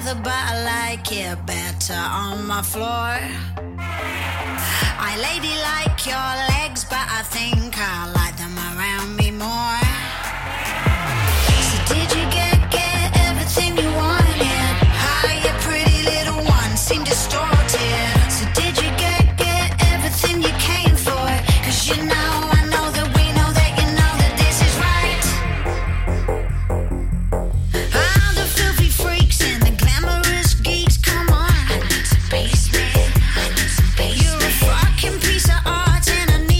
leather, but I like it better on my floor. I lady like your legs, but I think I like them around me more. So did you get everything you wanted? How your pretty little one seemed distorted. So did you get everything you came for? 'Cause you know, I know that we know that you know that this is right. All the filthy freaks and the glamorous geeks, come on. I need some bass, man. I need some bass. You're a fucking piece of art and I need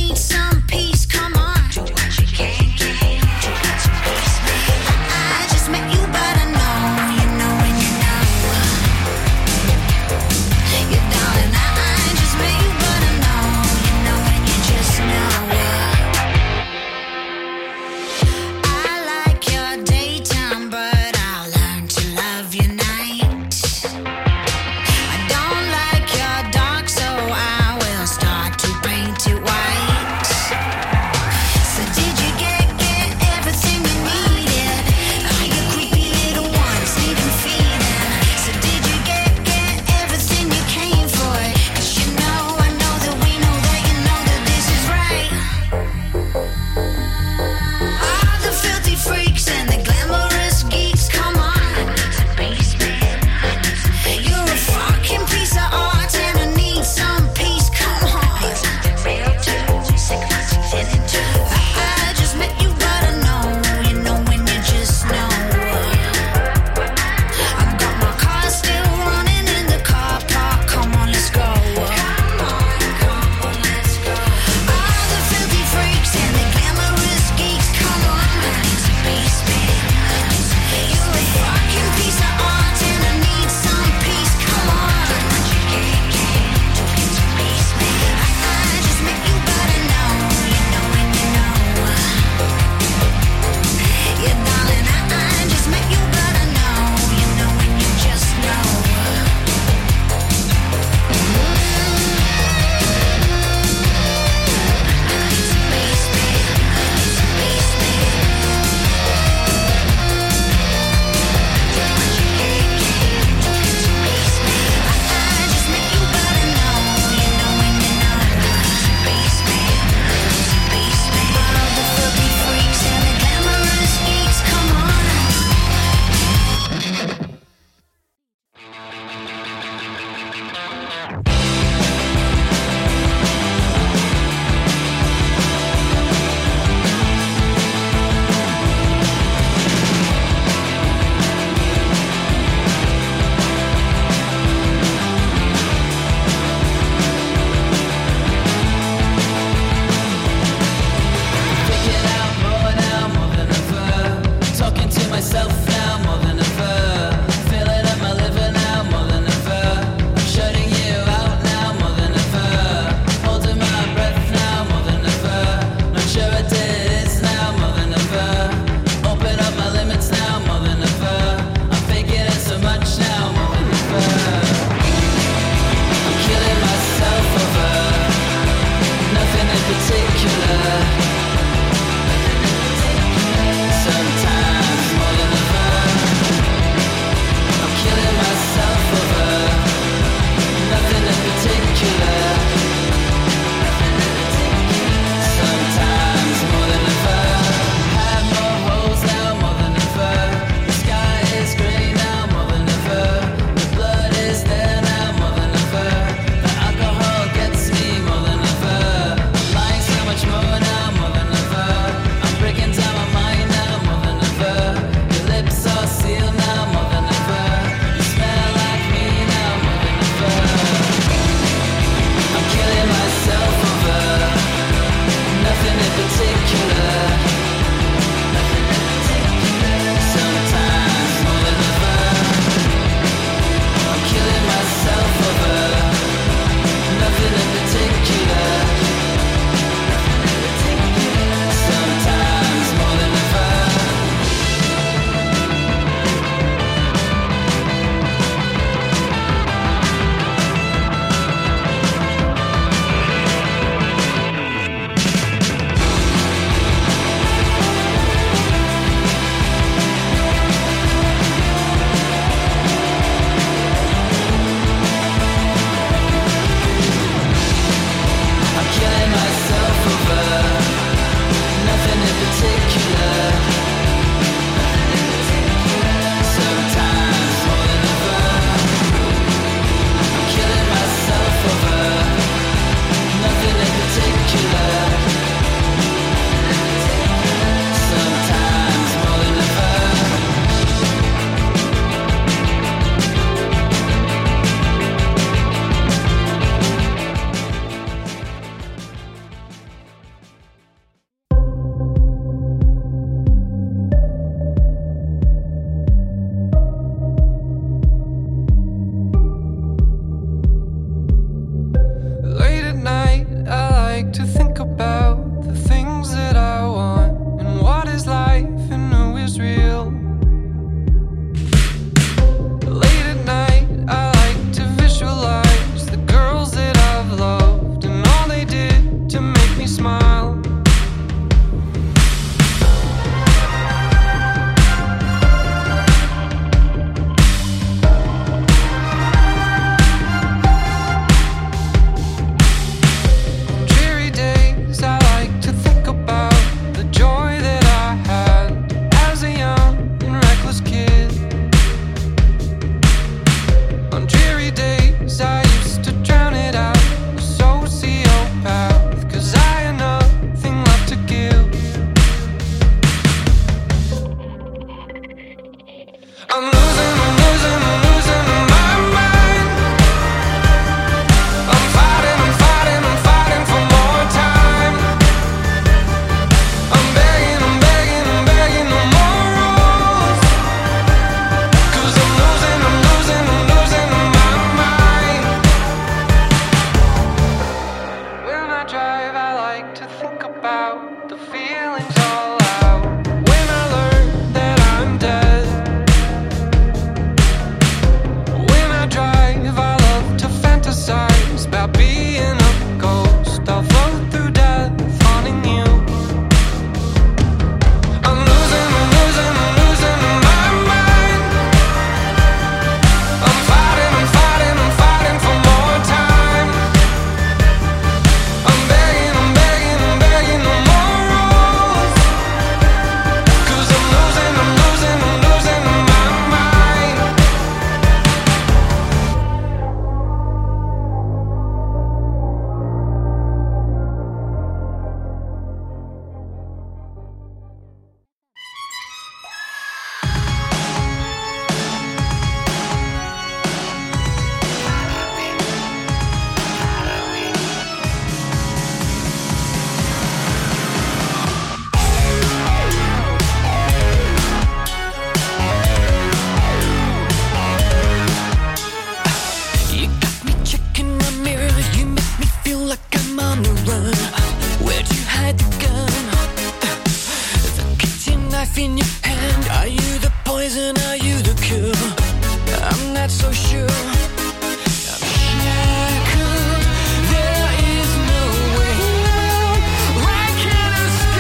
knife in your hand. Are you the poison? Are you the cure? I'm not so sure. I'm shackled. There is no way out. I can't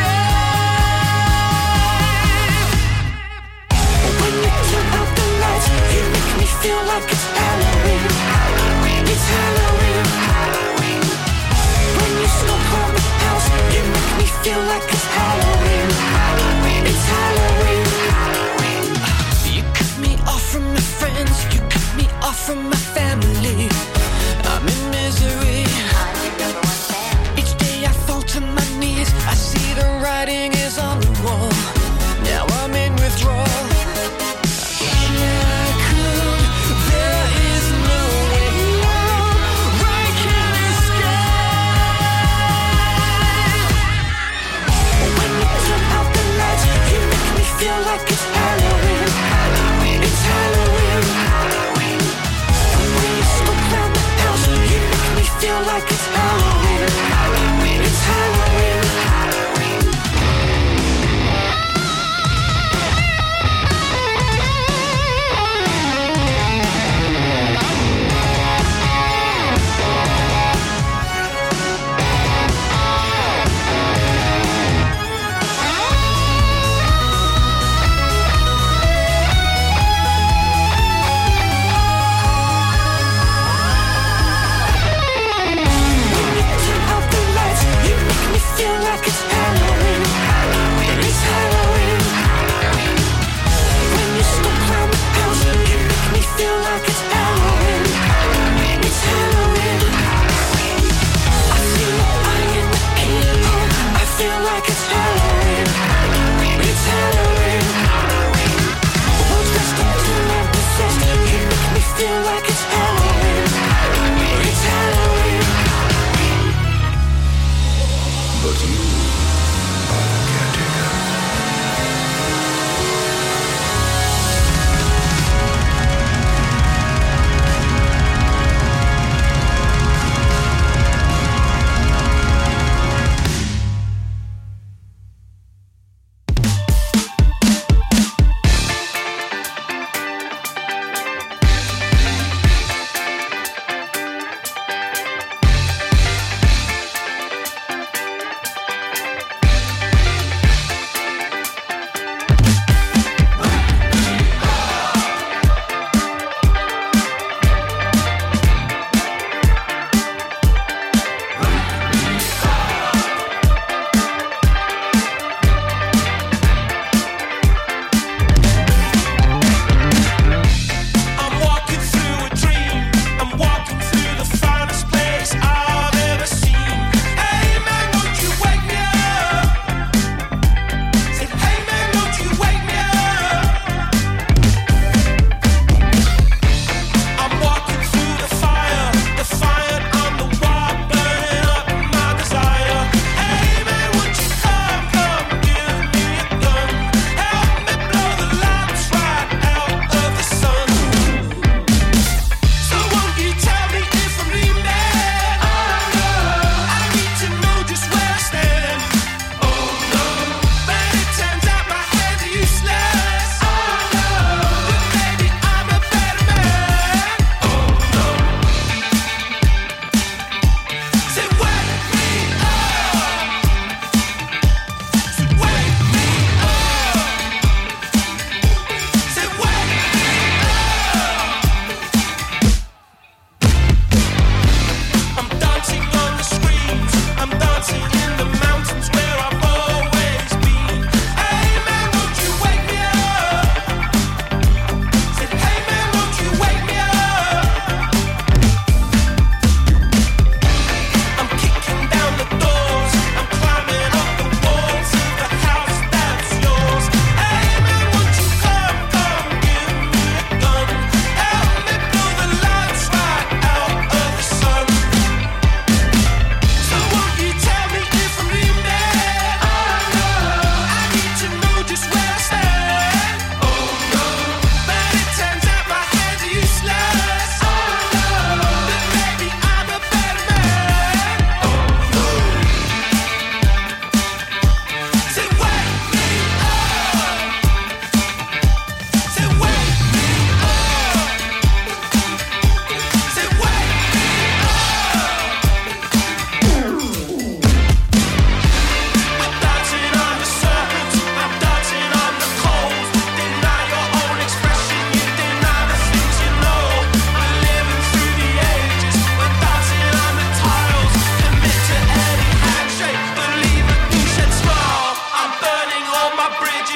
escape. When you turn out the lights, you make me feel like it's Halloween. It's Halloween. When you smoke on the house, you make me feel like it's Halloween. It's Halloween. You cut me off from my friends, you cut me off from my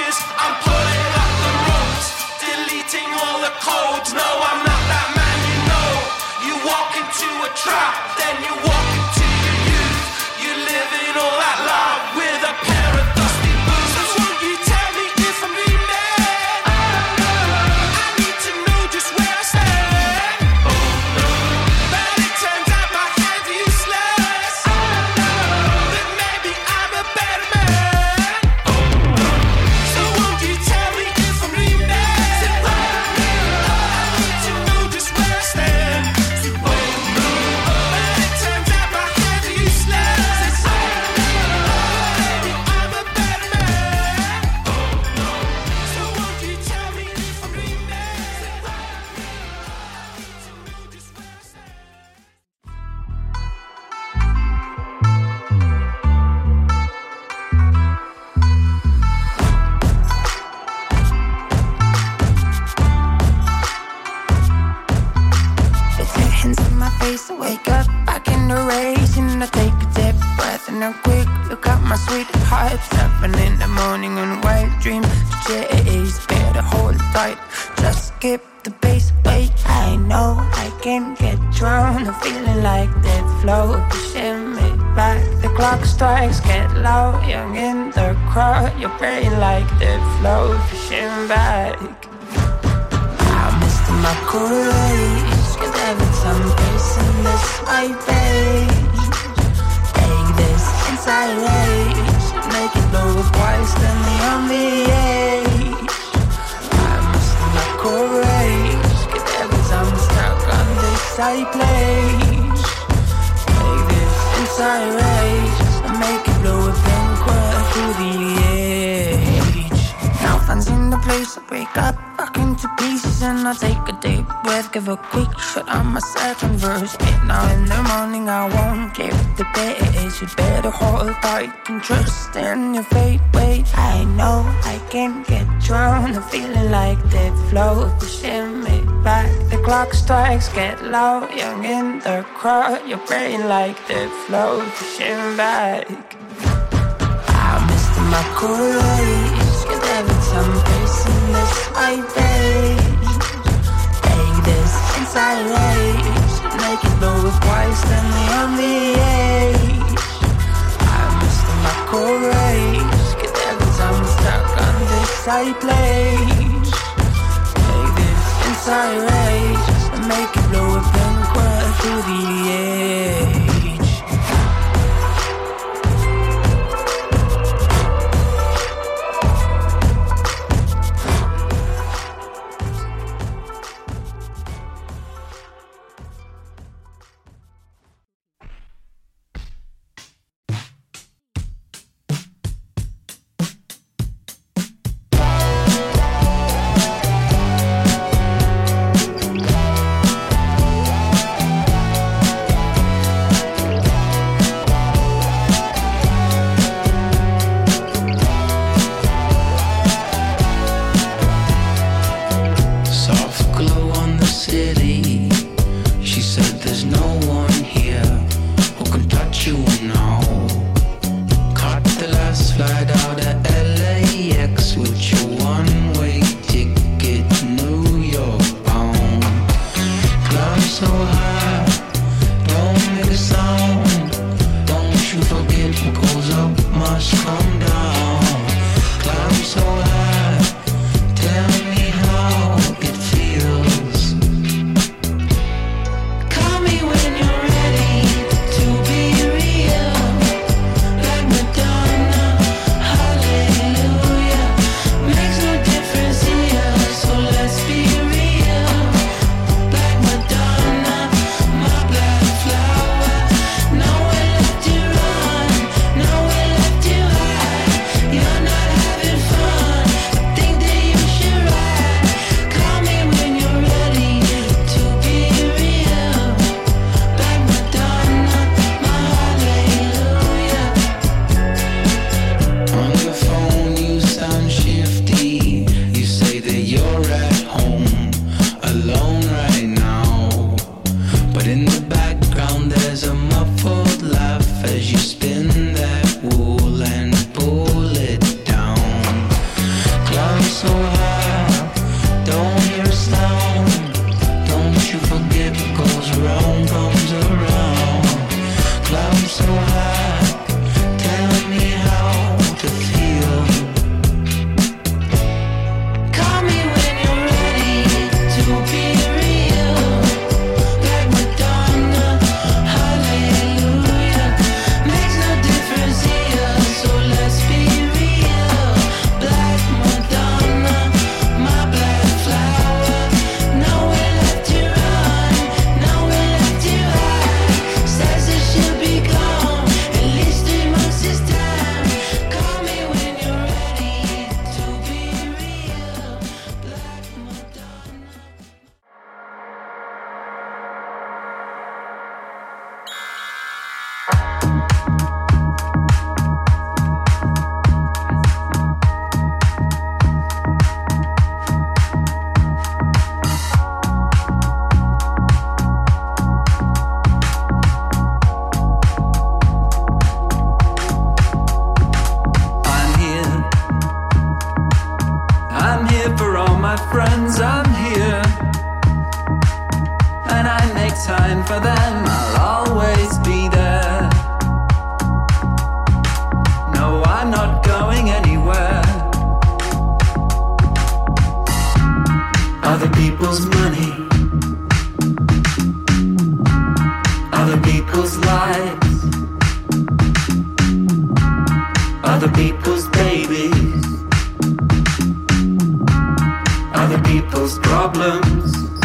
is I'm pulling up the ropes, deleting all the codes. No, I'm not that man, you know. You walk into a trap, then you walk into your youth. You live in all that love with a pair of dusty boots. So won't you tell me if I'm dreaming? I need to know just where I stand. But it turns out my head's useless. That maybe I'm a better man. So won't you tell me if I'm dreaming? I need to know just where I stand. But it turns out my head's useless. Maybe I'm a better man. So won't you tell me if I'm dreaming? I need to know just where I stand. It's your hands in my face, I wake up back in the race. And I take a deep breath and a quick look at my sweetheart. 7 in the morning on a wild dream to chase. Better hold tight, just skip the base. Wait, I know I can get drowned. I'm feeling like that flow, pushing me back. The clock strikes, get low, young in the crowd. Your brain like that flow, pushing back. I missed my courage, cause every time I'm facing this white page. Take this inside rage, make it blow up twice, then the only age. I missed my courage, cause every time I'm stuck on this side place. Take this inside rage, and make it blow up and crawl through the age. Now fun's in the place, I wake up back into pieces. And I take a deep breath, give a quick shot on my second verse. Now in the morning I won't give the pace. You better hold tight and trust in your fate. Wait, I know I can get drowned. I'm feeling like that flow, pushing me back. The clock strikes, get low, young in the crowd. Your brain like that flow, pushing back. I missed my courage, cause every time I'm facing this white page. Take this inside rage, make it blow up twice, then the only age. I missed my courage, cause every time I'm stuck on this side place. Take this inside rage, and make it blow up and crawl through the age. friends, I'm here. And I make time for them, I'll always be there. No, I'm not going anywhere. Other people's money, other people's lives, other people's babies, other people's problems.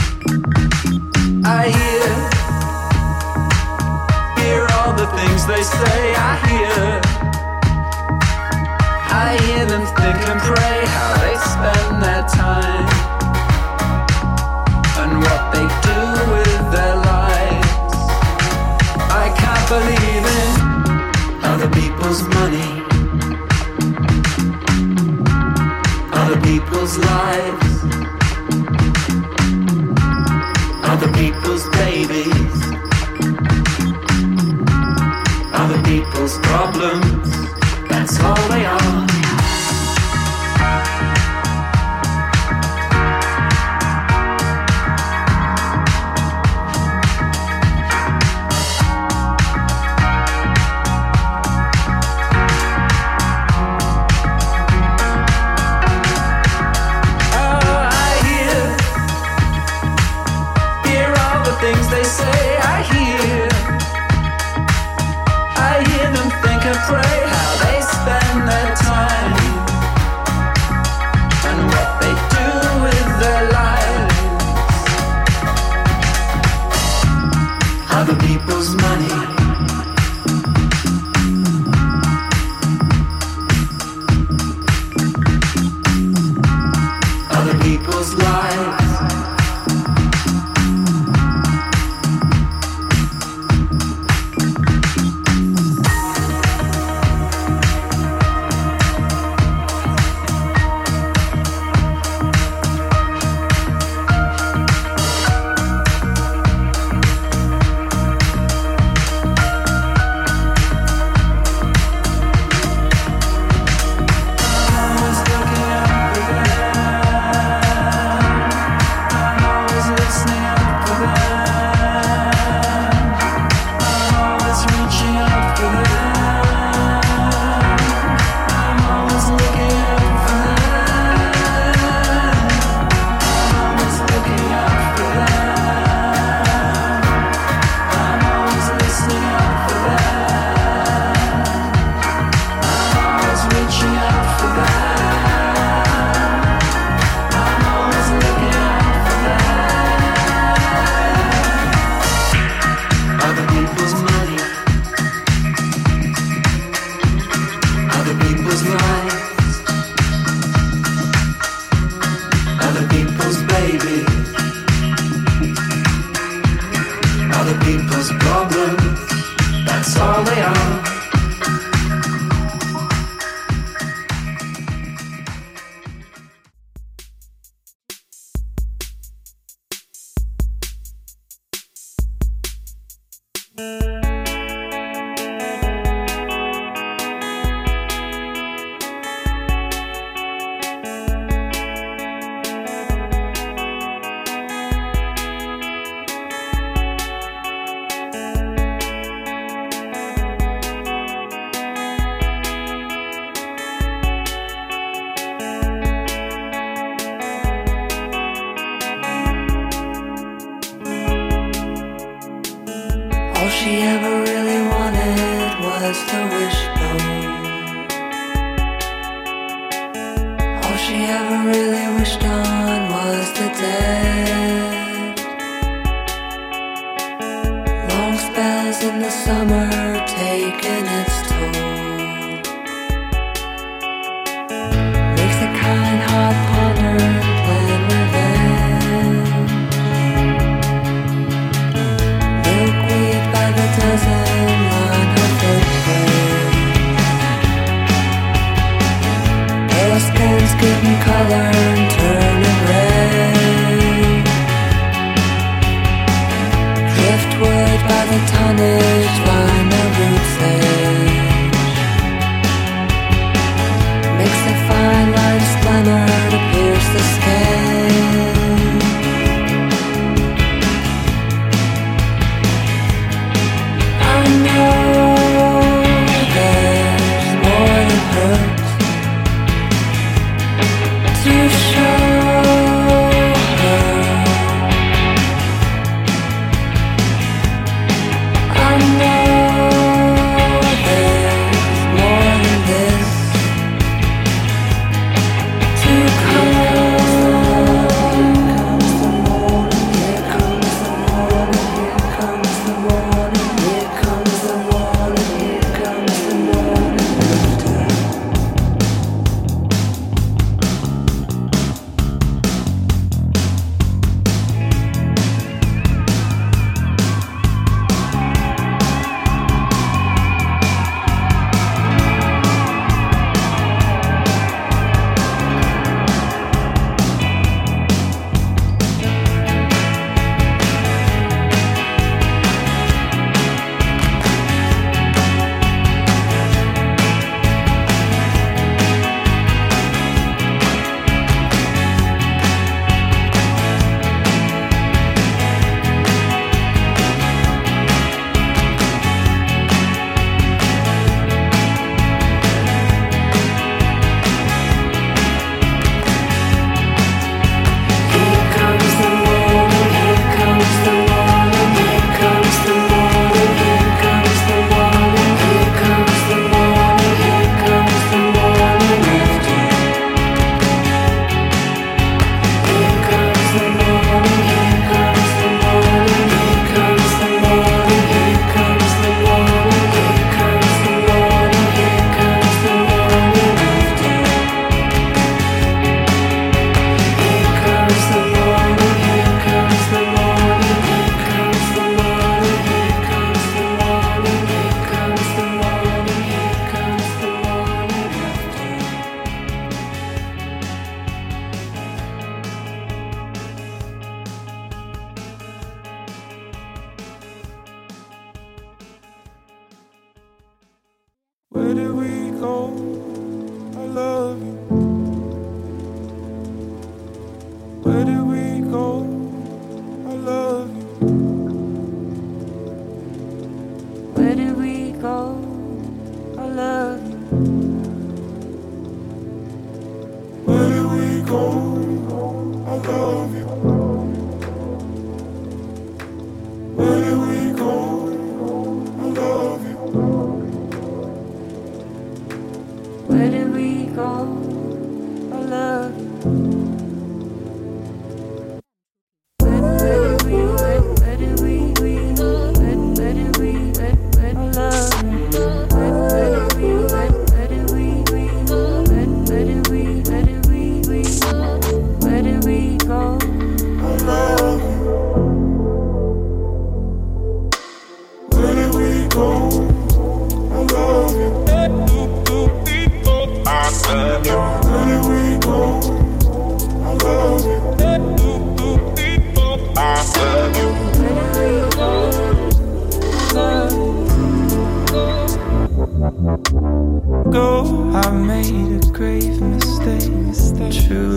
I hear all the things they say. I hear them think and pray how they spend their time and what they do with their lives. I can't believe in other people's money, other people's lives, other people's babies, other people's problems. That's all they are. Other people's money, other people's lives, she ever really wanted was the wishbone. All she ever really wished on was the dead. Long spells in the summer taking its toll. Makes the kind heart ponder and plan revenge. Milkweed by the dozen line her footprint. Pale skin's getting color and turning red. Driftwood by the tonnage line the roots edge.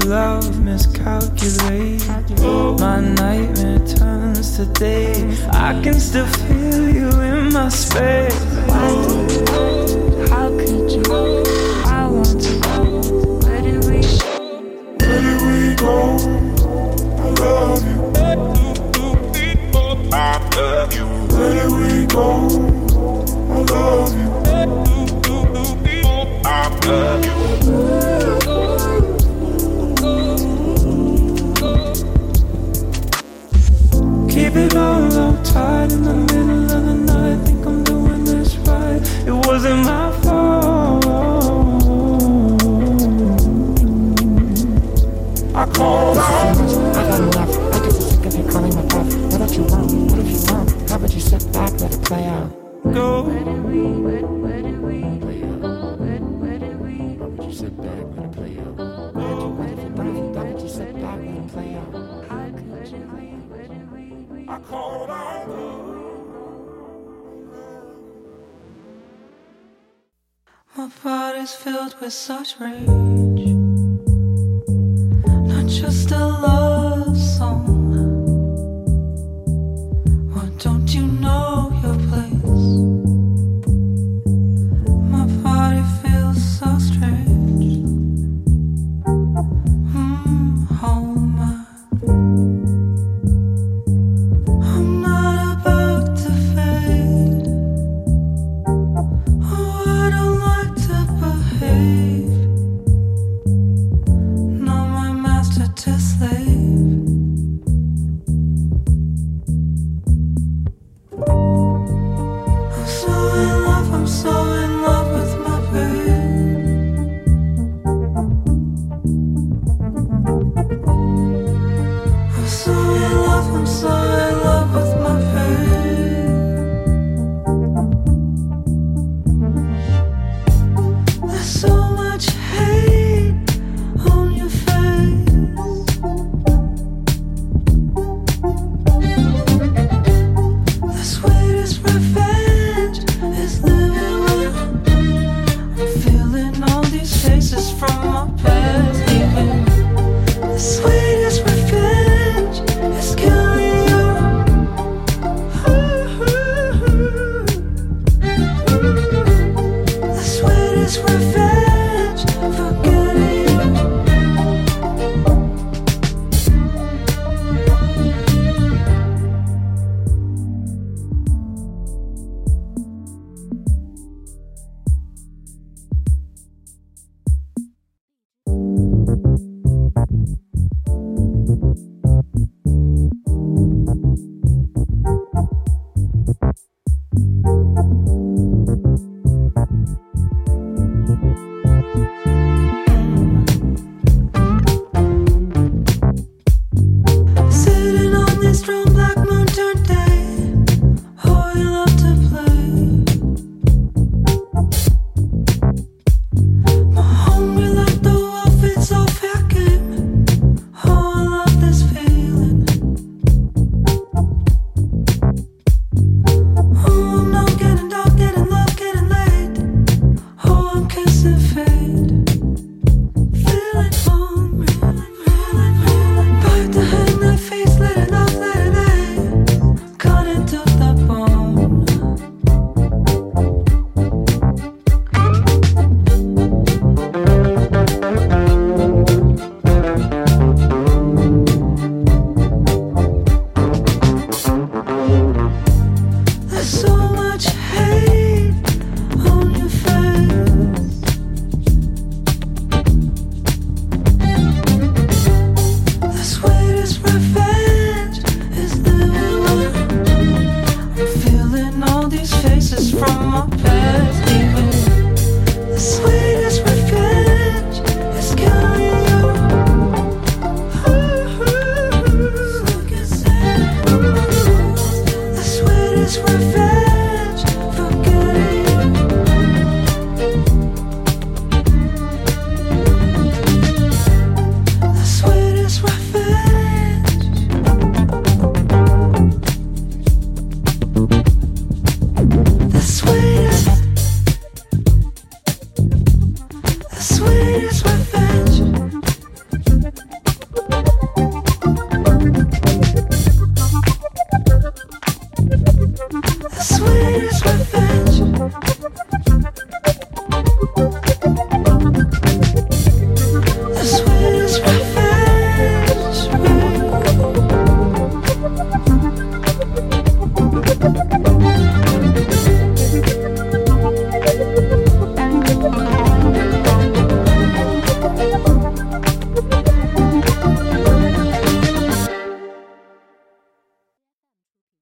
love miscalculate. My nightmare turns to day. I can still feel you in my space. How could you? I want to know. Where did we go? I love you. I love you. Where did we go? I love you. I love you. Keep it all tight in the middle of the night. Think I'm doing this right. It wasn't my fault. I called out. I got enough. I get so sick of you calling my bluff. What if you want? What if you want? How about you sit back, let it play out? Go. Where did we play out? How about you sit back, let it play out? What if you sit back, let it play out? I called out. My body's filled with such rage.